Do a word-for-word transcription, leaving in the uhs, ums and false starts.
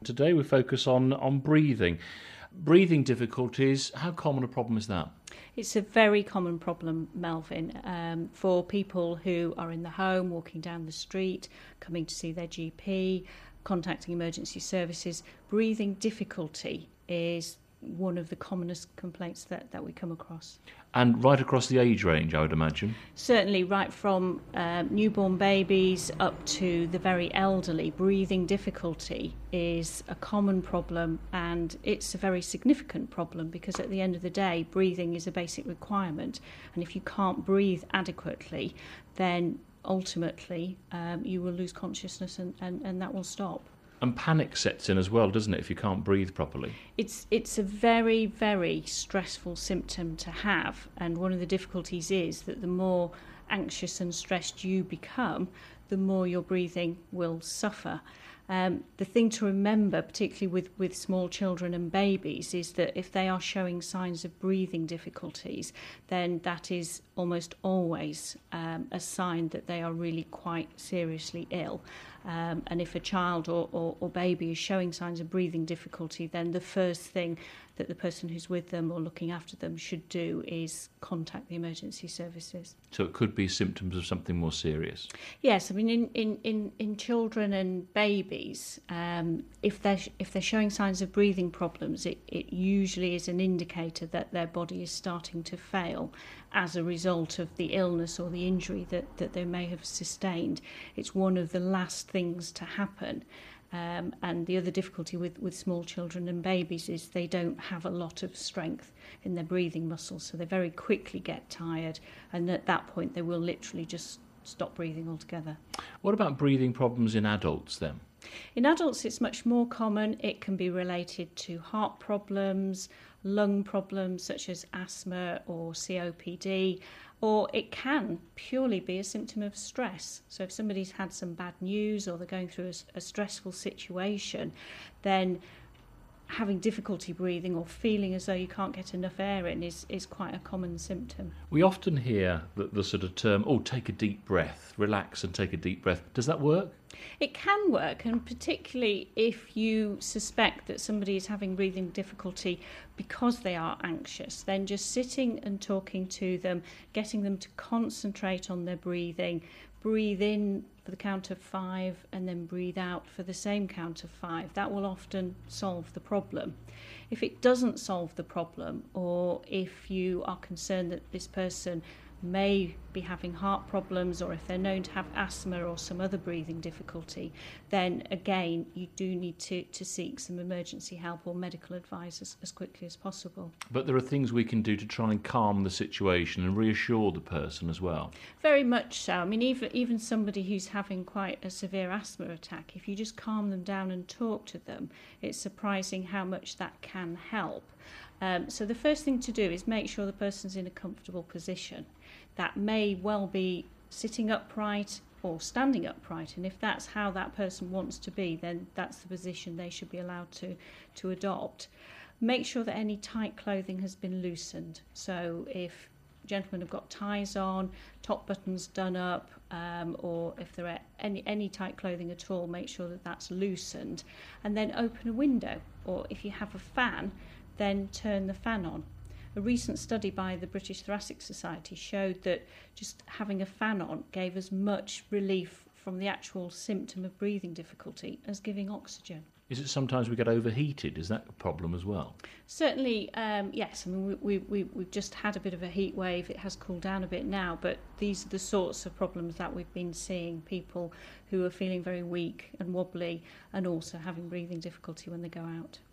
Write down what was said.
Today we focus on, on breathing. Breathing difficulties, how common a problem is that? It's a very common problem, Melvin, um, for people who are in the home, walking down the street, coming to see their G P, contacting emergency services. Breathing difficulty is one of the commonest complaints that, that we come across. And right across the age range, I would imagine? Certainly, right from um, newborn babies up to the very elderly, breathing difficulty is a common problem, and it's a very significant problem because at the end of the day, breathing is a basic requirement, and if you can't breathe adequately, then ultimately um, you will lose consciousness and, and, and that will stop. And panic sets in as well, doesn't it, if you can't breathe properly? It's it's a very, very stressful symptom to have, and one of the difficulties is that the more anxious and stressed you become, the more your breathing will suffer. Um, the thing to remember, particularly with, with small children and babies, is that if they are showing signs of breathing difficulties, then that is almost always um, a sign that they are really quite seriously ill. Um, and if a child or, or, or baby is showing signs of breathing difficulty, then the first thing that the person who's with them or looking after them should do is contact the emergency services. So it could be symptoms of something more serious? Yes, I mean, in, in, in, in children and babies, um, if they're, if they're showing signs of breathing problems, it, it usually is an indicator that their body is starting to fail as a result of the illness or the injury that, that they may have sustained. It's one of the last things to happen. Um, and the other difficulty with, with small children and babies is they don't have a lot of strength in their breathing muscles, so they very quickly get tired, and at that point they will literally just stop breathing altogether. What about breathing problems in adults then? In adults it's much more common. It can be related to heart problems, lung problems such as asthma or C O P D, or it can purely be a symptom of stress. So if somebody's had some bad news or they're going through a, a stressful situation, then having difficulty breathing or feeling as though you can't get enough air in is, is quite a common symptom. We often hear the, the sort of term, oh, take a deep breath, relax and take a deep breath. Does that work? It can work, and particularly if you suspect that somebody is having breathing difficulty because they are anxious, then just sitting and talking to them, getting them to concentrate on their breathing, breathe in for the count of five and then breathe out for the same count of five. That will often solve the problem. If it doesn't solve the problem, or if you are concerned that this person may be having heart problems, or if they're known to have asthma or some other breathing difficulty, then again you do need to, to seek some emergency help or medical advice as, as quickly as possible. But there are things we can do to try and calm the situation and reassure the person as well. Very much so. I mean, even even somebody who's having quite a severe asthma attack, if you just calm them down and talk to them, it's surprising how much that can help. Um, so the first thing to do is make sure the person's in a comfortable position. That may well be sitting upright or standing upright, and if that's how that person wants to be, then that's the position they should be allowed to, to adopt. Make sure that any tight clothing has been loosened. So if gentlemen have got ties on, top buttons done up, um, or if there are any, any tight clothing at all, make sure that that's loosened. And then open a window, or if you have a fan, then turn the fan on. A recent study by the British Thoracic Society showed that just having a fan on gave as much relief from the actual symptom of breathing difficulty as giving oxygen. Is it sometimes we get overheated? Is that a problem as well? Certainly, um, yes. I mean, we, we, we, we've just had a bit of a heat wave. It has cooled down a bit now, but these are the sorts of problems that we've been seeing. People who are feeling very weak and wobbly and also having breathing difficulty when they go out.